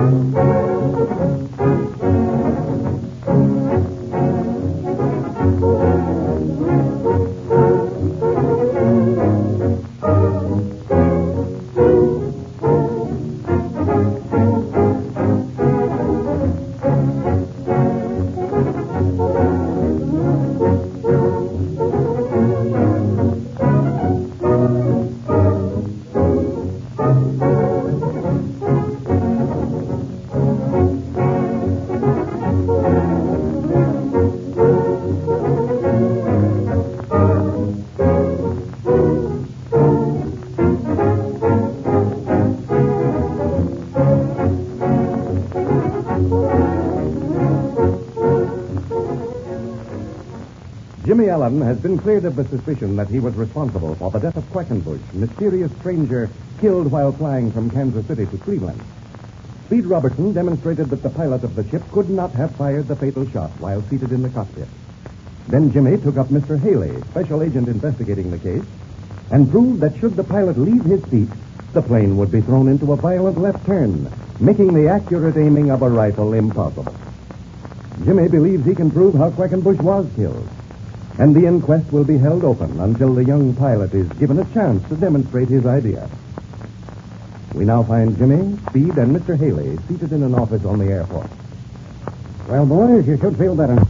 Jimmy Allen has been cleared of the suspicion that he was responsible for the death of Quackenbush, mysterious stranger killed while flying from Kansas City to Cleveland. Speed Robertson demonstrated that the pilot of the ship could not have fired the fatal shot while seated in the cockpit. Then Jimmy took up Mr. Haley, special agent investigating the case, and proved that should the pilot leave his seat, the plane would be thrown into a violent left turn, making the accurate aiming of a rifle impossible. Jimmy believes he can prove how Quackenbush was killed, and the inquest will be held open until the young pilot is given a chance to demonstrate his idea. We now find Jimmy, Speed, and Mr. Haley seated in an office on the Air Force. Well, boys, you should feel better now.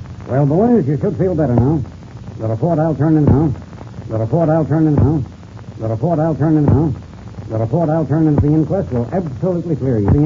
Got a fort, I'll turn in now. The report I'll turn into the inquest will absolutely clear you.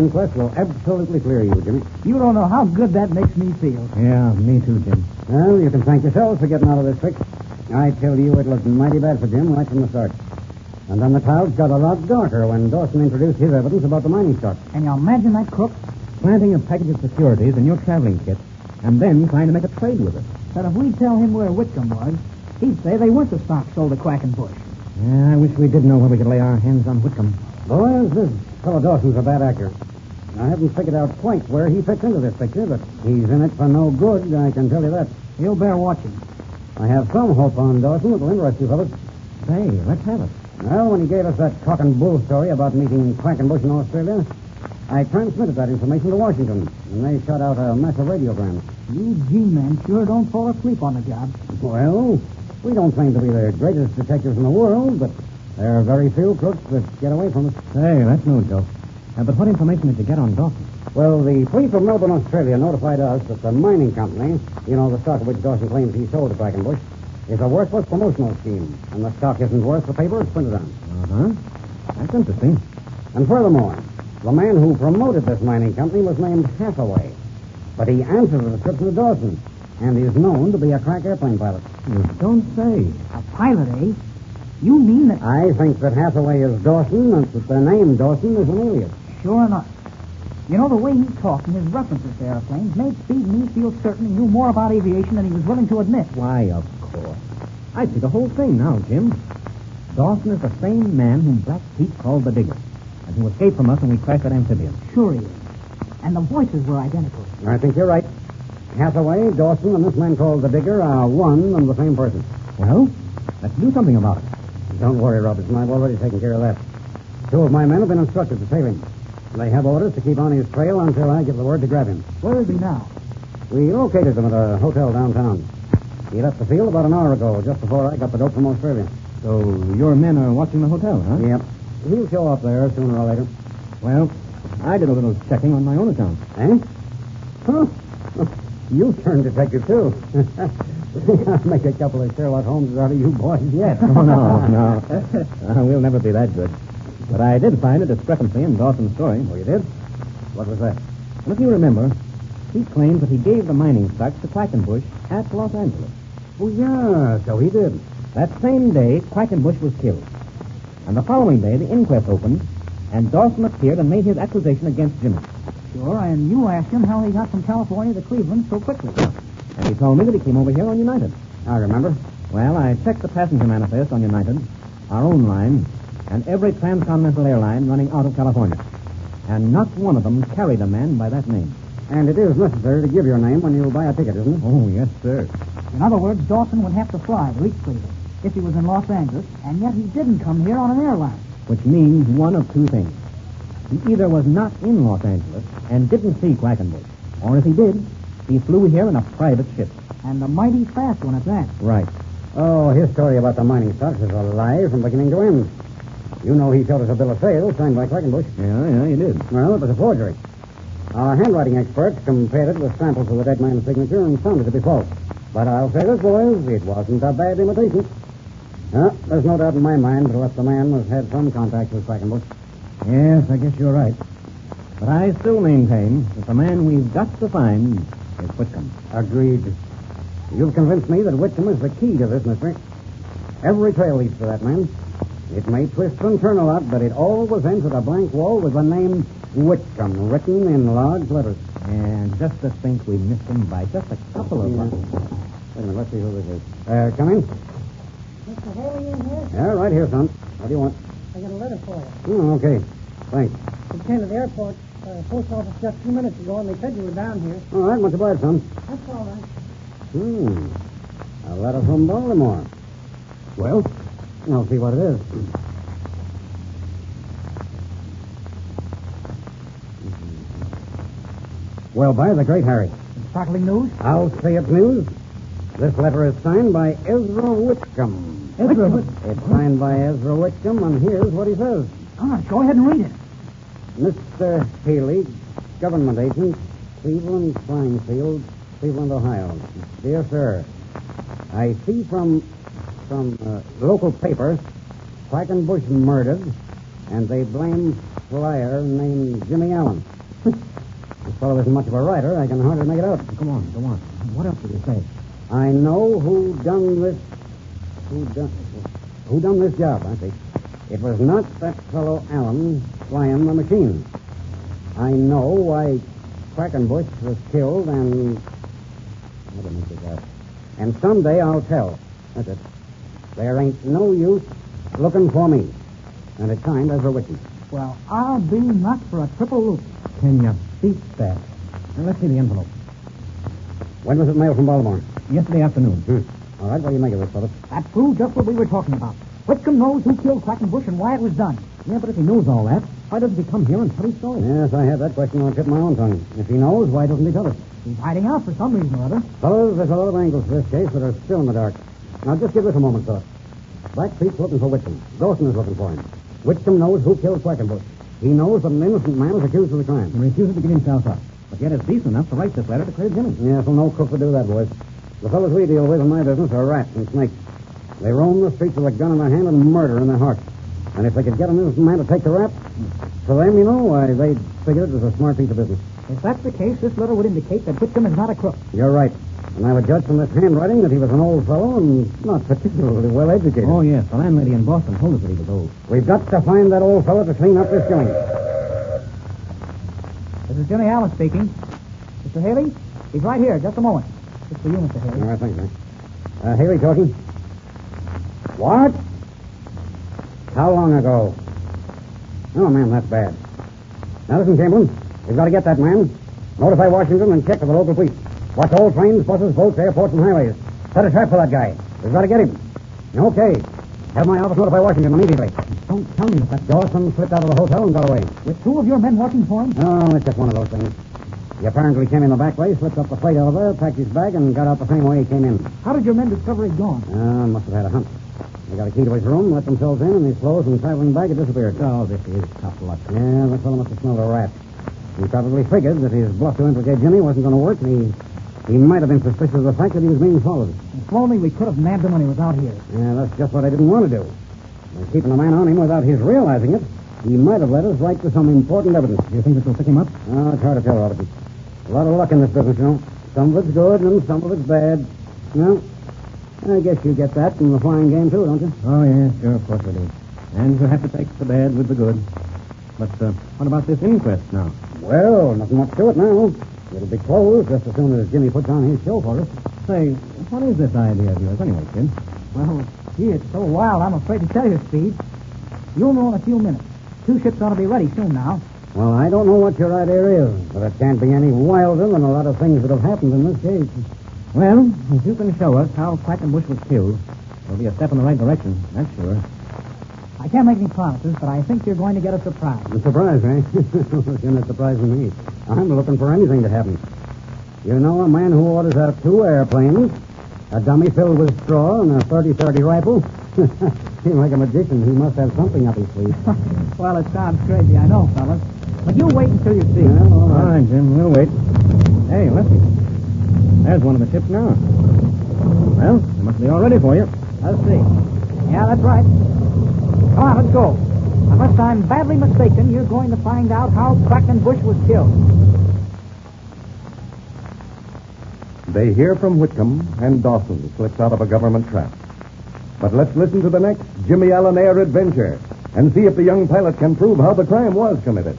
Jimmy. You don't know how good that makes me feel. Yeah, me too, Jim. Well, you can thank yourselves for getting out of this fix. I tell you, it looked mighty bad for Jim right from the start. And then the clouds got a lot darker when Dawson introduced his evidence about the mining stock. And you imagine that crook planting a package of securities in your traveling kit and then trying to make a trade with it. that if we tell him where Whitcomb was, he'd say they weren't the stock sold to Quackenbush. Yeah, I wish we did know where we could lay our hands on Whitcomb. Boys, this fellow Dawson's a bad actor. I haven't figured out quite where he fits into this picture, but he's in it for no good, I can tell you that. He'll bear watching. I have some hope on Dawson that will interest you fellas. Say, let's have it. Well, when he gave us that cock and bull story about meeting Quackenbush in Australia, I transmitted that information to Washington, and they shot out a massive radiogram. You G-men sure don't fall asleep on the job. Well, we don't claim to be the greatest detectives in the world, but there are very few crooks that get away from us. Hey, that's no joke. But what information did you get on Dawson? Well, the police of Melbourne, Australia notified us that the mining company, you know, the stock of which Dawson claims he sold to Quackenbush, is a worthless promotional scheme, and the stock isn't worth the paper it's printed on. Uh-huh. That's interesting. And furthermore, the man who promoted this mining company was named Hathaway, but he answered the description of Dawson, and is known to be a crack airplane pilot. You don't say. A pilot, eh? You mean that... I think that Hathaway is Dawson, and that the name Dawson is an alias. Sure enough. You know, the way he talked and his references to airplanes made Speed and me feel certain he knew more about aviation than he was willing to admit. Why, of course. I see the whole thing now, Jim. Dawson is the same man whom Black Pete called the Digger, and who escaped from us when we crashed that amphibian. Sure he is. And the voices were identical. I think you're right. Hathaway, Dawson, and this man called the Digger are one and the same person. Well, let's do something about it. Don't worry, Robertson. I've already taken care of that. Two of my men have been instructed to save him. They have orders to keep on his trail until I give the word to grab him. Where is he now? We located him at a hotel downtown. He left the field about an hour ago, just before I got the dope from Australia. So your men are watching the hotel, huh? Yep. He'll show up there sooner or later. Well, I did a little checking on my own account. Eh? Huh? You turned detective, too. I'll make a couple of Sherlock Holmeses out of you boys yet. Oh, no. We'll never be that good. But I did find a discrepancy in Dawson's story. Oh, you did? What was that? Well, if you remember, he claims that he gave the mining stocks to Quackenbush at Los Angeles. Oh, yeah, so he did. That same day, Quackenbush was killed. And the following day, the inquest opened, and Dawson appeared and made his accusation against Jimmy. Sure, and you asked him how he got from California to Cleveland so quickly. And he told me that he came over here on United. I remember. Well, I checked the passenger manifest on United, our own line, and every transcontinental airline running out of California. And not one of them carried a man by that name. And it is necessary to give your name when you buy a ticket, isn't it? Oh, yes, sir. In other words, Dawson would have to fly to reach Cleveland if he was in Los Angeles, and yet he didn't come here on an airline. Which means one of two things. He either was not in Los Angeles and didn't see Quackenbush, or if he did, he flew here in a private ship. And a mighty fast one at that. Right. Oh, his story about the mining stocks is a lie from beginning to end. You know he showed us a bill of sale signed by Quackenbush. Yeah, you did. Well, it was a forgery. Our handwriting experts compared it with samples of the dead man's signature and found it to be false. But I'll say this, boys, it wasn't a bad imitation. There's no doubt in my mind that the man has had some contact with Quackenbush. Yes, I guess you're right. But I still maintain that the man we've got to find is Whitcomb. Agreed. You've convinced me that Whitcomb is the key to this mystery. Every trail leads to that man. It may twist and turn a lot, but it always ends at a blank wall with the name Whitcomb written in large letters. And just to think we missed him by just a couple of months. Wait a minute, let's see who this is. Come in. Mr. Haley in here? Yeah, right here, son. What do you want? I got a letter for you. Oh, okay. Thanks. It came to the airport, post office just a few minutes ago, and they said you were down here. All right, much obliged, son. That's all right. A letter from Baltimore. Well? I'll see what it is. Well, by the great Harry. Startling news? I'll say it's news. This letter is signed by Ezra Whitcomb. Ezra? It's signed by Ezra Whitcomb, and here's what he says. Go ahead and read it. Mr. Haley, government agent, Cleveland Flying Field, Cleveland, Ohio. Dear sir, I see from local papers Quackenbush murdered, and they blame flyer named Jimmy Allen. This fellow isn't much of a writer. I can hardly make it out. Go on. What else did he say? I know who done this job, I see. It was not that fellow Allen flying the machine. I know why Quackenbush was killed, and I don't make this out. And someday I'll tell. That's it. There ain't no use looking for me. And it's signed Ezra Whitcomb. Well, I'll be knocked for a triple loop. Can you beat that? Now, let's see the envelope. When was it mailed from Baltimore? Yesterday afternoon. All right, what do you make of this, fellas? That proved just what we were talking about. Whitcomb knows who killed Quackenbush and why it was done. Yeah, but if he knows all that, why doesn't he come here and tell his story? Yes, I have that question on the tip of my own tongue. If he knows, why doesn't he tell us? He's hiding out for some reason or other. Fellas, there's a lot of angles to this case that are still in the dark. Now, just give this a moment, sir. Blackfeet's looking for Whitcomb. Dawson is looking for him. Whitcomb knows who killed Quackenbush. He knows that an innocent man is accused of the crime. He refuses to give himself up. But yet it's decent enough to write this letter to clear Jimmy. Yes, well, no crook would do that, boys. The fellows we deal with in my business are rats and snakes. They roam the streets with a gun in their hand and murder in their hearts. And if they could get an innocent man to take the rap, for them, why, they'd figure it was a smart piece of business. If that's the case, this letter would indicate that Whitcomb is not a crook. You're right. And I would judge from this handwriting that he was an old fellow and not particularly well educated. Oh, yes. The landlady in Boston told us that he was old. We've got to find that old fellow to clean up this joint. This is Jimmy Allen speaking. Mr. Haley, he's right here. Just a moment. It's for you, Mr. Haley. All right, thanks, man. Haley talking. What? How long ago? Oh, man, that's bad. Now, listen, Chamberlain. We've got to get that man. Notify Washington and check with the local police. Watch all trains, buses, boats, airports, and highways. Set a trap for that guy. We've got to get him. Okay. Have my office notify Washington immediately. Don't tell me that. Dawson slipped out of the hotel and got away. With two of your men working for him? Oh, it's just one of those things. He apparently came in the back way, slipped up the freight elevator, packed his bag, and got out the same way he came in. How did your men discover he'd gone? Must have had a hunt. They got a key to his room, let themselves in, and his clothes and traveling bag had disappeared. Oh, this is tough luck. Yeah, the fellow must have smelled a rat. He probably figured that his bluff to implicate Jimmy wasn't going to work, and he might have been suspicious of the fact that he was being followed. If only we could have nabbed him when he was out here. Yeah, that's just what I didn't want to do. By keeping a man on him without his realizing it, he might have led us right to some important evidence. Do you think this will pick him up? Oh, it's hard to tell, Robert. A lot of luck in this business, you know. Some of it's good and some of it's bad. Well, I guess you get that in the flying game, too, don't you? Oh, yeah, sure, of course we do. And you have to take the bad with the good. But what about this inquest now? Well, nothing much to it now. It'll be closed just as soon as Jimmy puts on his show for us. Say, what is this idea of yours anyway, kid? Well, gee, it's so wild, I'm afraid to tell you, Speed. You'll know in a few minutes. 2 ships ought to be ready soon now. Well, I don't know what your idea is, but it can't be any wilder than a lot of things that have happened in this case. Well, if you can show us how Quackenbush was killed, it'll be a step in the right direction, that's sure. I can't make any promises, but I think you're going to get a surprise. A surprise, eh? You're not surprising me. I'm looking for anything to happen. You know a man who orders out 2 airplanes, a dummy filled with straw, and a 30-30 rifle? Seems like a magician. He must have something up his sleeve. Well, it sounds crazy, I know, fellas. But you wait until you see. Well, all right, Jim. We'll wait. Hey, listen. There's one of the ships now. Well, they must be all ready for you. Let's see. Yeah, that's right. Come on, let's go. Unless I'm badly mistaken, you're going to find out how Quackenbush was killed. They hear from Whitcomb, and Dawson slips out of a government trap. But let's listen to the next Jimmy Allen Air adventure and see if the young pilot can prove how the crime was committed.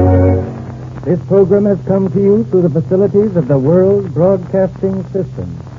This program has come to you through the facilities of the World Broadcasting System.